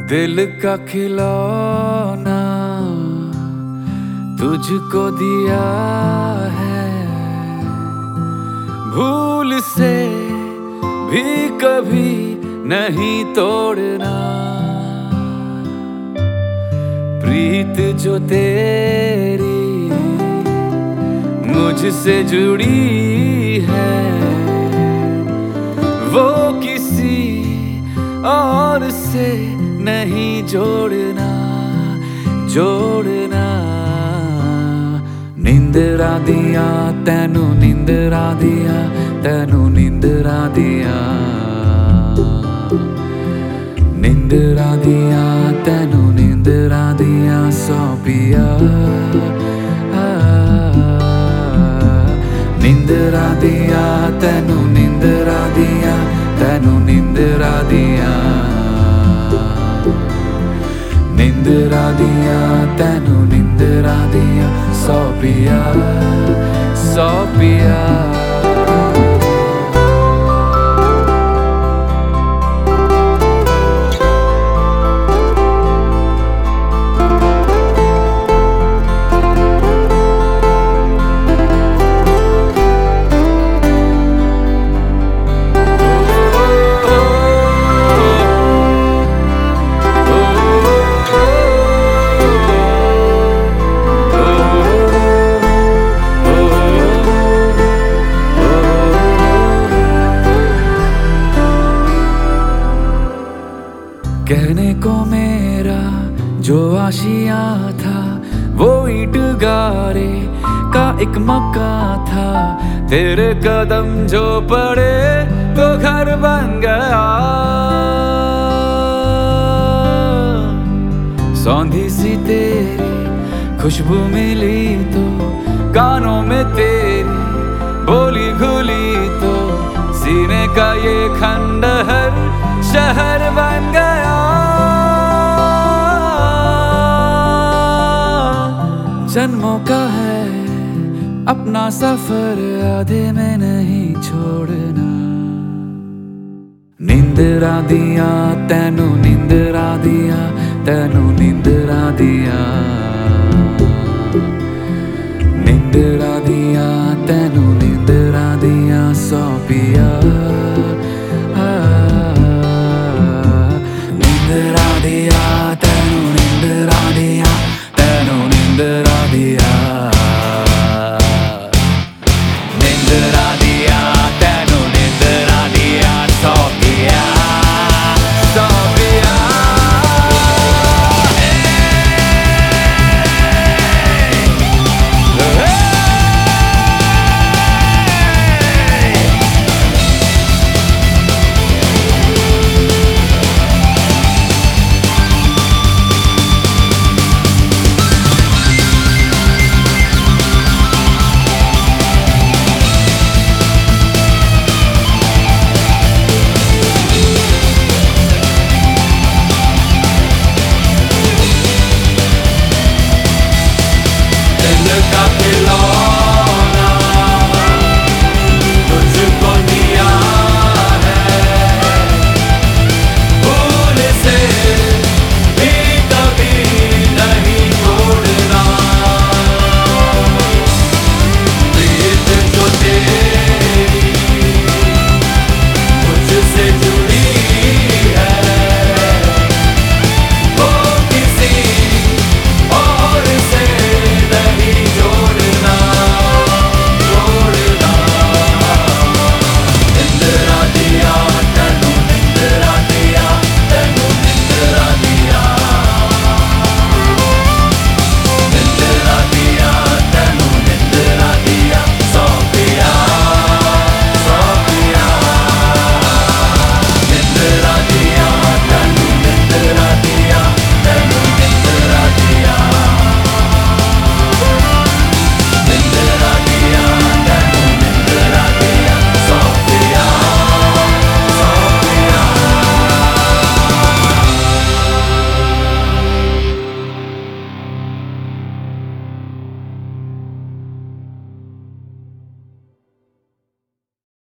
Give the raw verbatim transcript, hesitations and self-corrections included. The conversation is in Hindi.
दिल का खिलौना तुझको दिया है, भूल से भी कभी नहीं तोड़ना। प्रीत जो तेरी मुझसे जुड़ी है, वो किसी और से नहीं जोड़ना जोड़ना। निंदरा दिया तैनू निंदरा दिया तैनू निंदरा दिया, निंदरा दिया तैनू निंदरा दिया सौ पिया। निंदरा दिया तैनू निंदरा दिया तैनू निंदरा दिया, निंदरा दिया तैनू निंदरा दिया सौ पिया सौ पिया। कहने को मेरा जो आशिया था, वो ईंट गारे का एक मकान था। तेरे कदम जो पड़े तो घर बन गया। सौंधी सी तेरी खुशबू मिली तो कानों में तेरी बोली घुली तो सीने का ये खंडहर शहर बन गया। जन्मों का है अपना सफर, आधे में नहीं छोड़ना। निंदरा दिया तैनू निंदरा दिया तैनू निंदरा दिया, निंदरा दिया तैनू निंदरा दिया सौ पिया।